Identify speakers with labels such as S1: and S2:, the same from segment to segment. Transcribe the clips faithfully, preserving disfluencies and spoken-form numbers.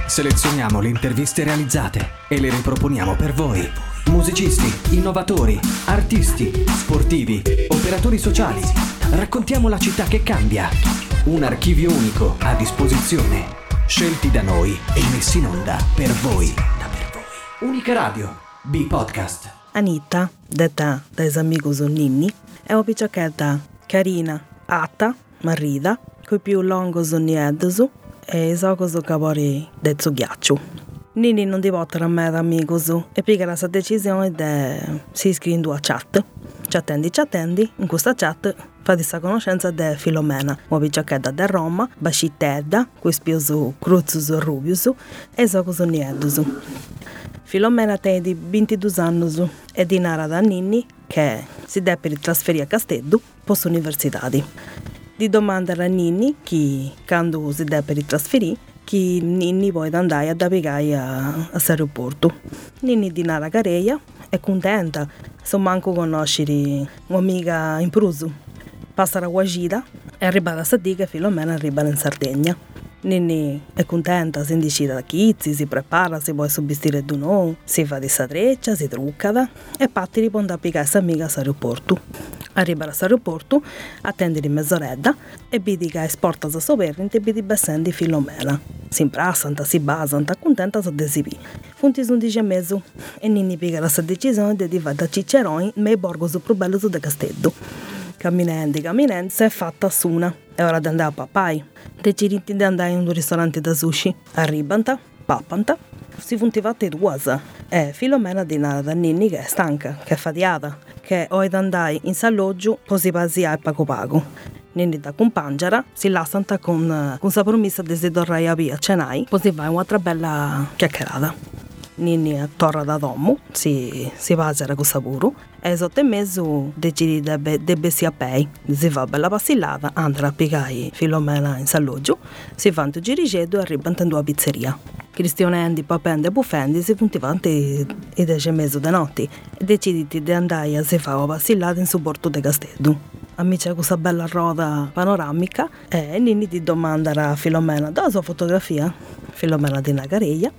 S1: Selezioniamo le interviste realizzate e le riproponiamo per voi. Musicisti, innovatori, artisti, sportivi, operatori sociali. Raccontiamo la città che cambia. Un archivio unico a disposizione. Scelti da noi e messi in onda per voi. Unica Radio, B-Podcast.
S2: Anita, detta dai amigos Ninni, è una picciocchetta carina, atta, marrida, coi più longos niedoso e esocoso capori del ghiaccio. Ninni non di vottare a me da amigos e piega la sua decisione di si iscrive in due chat. Ci attendi, ci attendi, in questa chat fa di sa conoscenza di Filomena, una picciocchetta da Roma, bascitedda, cui spioso cruzus rubius e esocoso niedoso. Filomena tem di ventidue anni e di nara da Ninni che si deve trasferire a Casteddu post università. Di domandare a Ninni chi quando si deve trasferire chi Ninni poi andare ad applicare a, a aeroporto. Ninni di nara careia è contenta, so manco conoscere un'amica in Prusu. Passa la guagida e arriva a Sadì che Filomena arriva in Sardegna. Ninni è contenta, si indicita da chizzi, si prepara, si vuole subistire di nuovo, si fa di sadreccia, si truccata e patti risponde a piccare questa amica all'aeroporto. Arriva all'aeroporto, attende di mezz'oretta e vedi che esporta da soverente e vedi bessendi Filomena. Si imprassanta, si basanta, contenta da desipi. Funti su un dieci e mezzo e Ninni piega la sua decisione di diventare da Ciceroni me borgo su più bello su de Casteddu. Camminando, camminando, si è fatta suna. È ora di andare a papai. Decidi di andare in un ristorante da sushi. Arribanta, pappanta, si funtivate due. E Filomena di nada da Ninni che è stanca, che è fatiata, che ho di andare in salloggio così pasia e pago pago. Ninni da compangiara si lascianta con, con sa promessa di si tornare a via cenai, così va un'altra bella chiacchierata. Ninni torna da domo, si, si pasera con sapuro e sotto e mezzo decidi debbe, debbe si a pei. Si fa bella passillata, andrà a piegare Filomena in salloggio, si fa un girigedo e arriva in due pizzeria. Cristianendi, papende e buffendi si puntivano i dieci e mezzo di notte e decidi di andare a si fare una passillata in supporto di Casteddu. Amici con questa bella roda panoramica e Ninni ti domanda a Filomena dalla sua fotografia. Filomena di Nagareia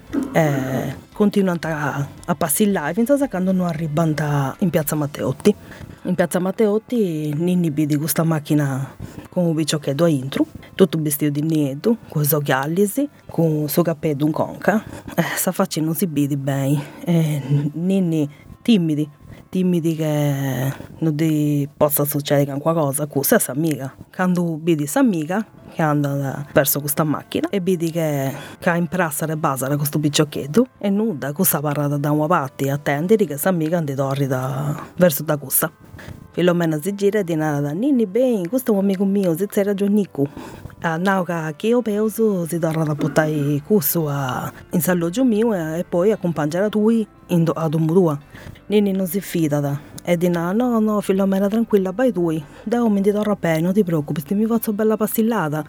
S2: e continua a, a passillare finché quando non arriva in piazza Matteotti. In piazza Matteotti Ninni vede questa macchina con un picciochetto a intro, tutto vestito di nero, con i occhiali, con il suo cappello in conca. E sta faccia non si vede bene. E Ninni timidi. timidi che non ti possa succedere qualcosa con questa amica. Quando vedi questa amica che anda verso questa macchina e vedi che, che ha impressa le basi da questo picciochetto e nuda questa parata da una parte e attendere che questa amica andi torri da, verso da questa. Filomena si gira e dice da Ninni bene, questo è un amico mio, si c'è ragionico. Ah, no, che io penso si torna a portare questo in salloggio mio e, e poi accompagnare lui in do, a domo tua. Ninni non si fida da e dice no, no, Filomena tranquilla, vai tu, da mi ti torna bene, non ti preoccupi, ti mi faccio bella passillata.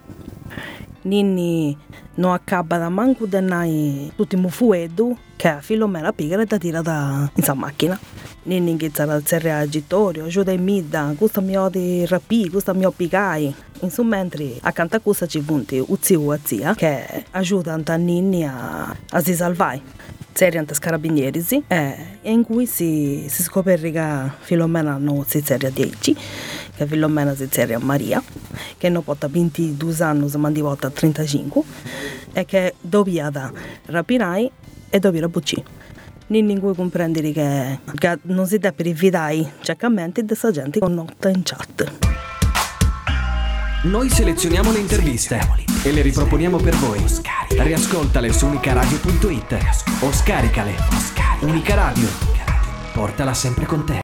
S2: Ninni non accabba da manco denai l'ultimo fuedo che Filomena pigra e da tira da in sa macchina. Ninni inizia a zerre agitorio, giù dai midda, questo mi odi rapì, questo mi oppicai. Insomma, mentre accanto a questo ci punti un zio e zia che aiutano a Ninni a, a si salvare. Seriante carabinieri sì, e in cui si, si scopre che Filomena non si seria dieci, che Filomena si seria Maria, che non porta ventidue anni ma di volta trentacinque e che doveva da rapirai e doveva bucci. Ninni in cui comprendere che, che non si deve rifidare ciecamente di questa gente con nota in chat.
S1: Noi selezioniamo le interviste e le riproponiamo per voi. Riascoltale su unicaradio punto it o scaricale. Unica Radio. Portala sempre con te.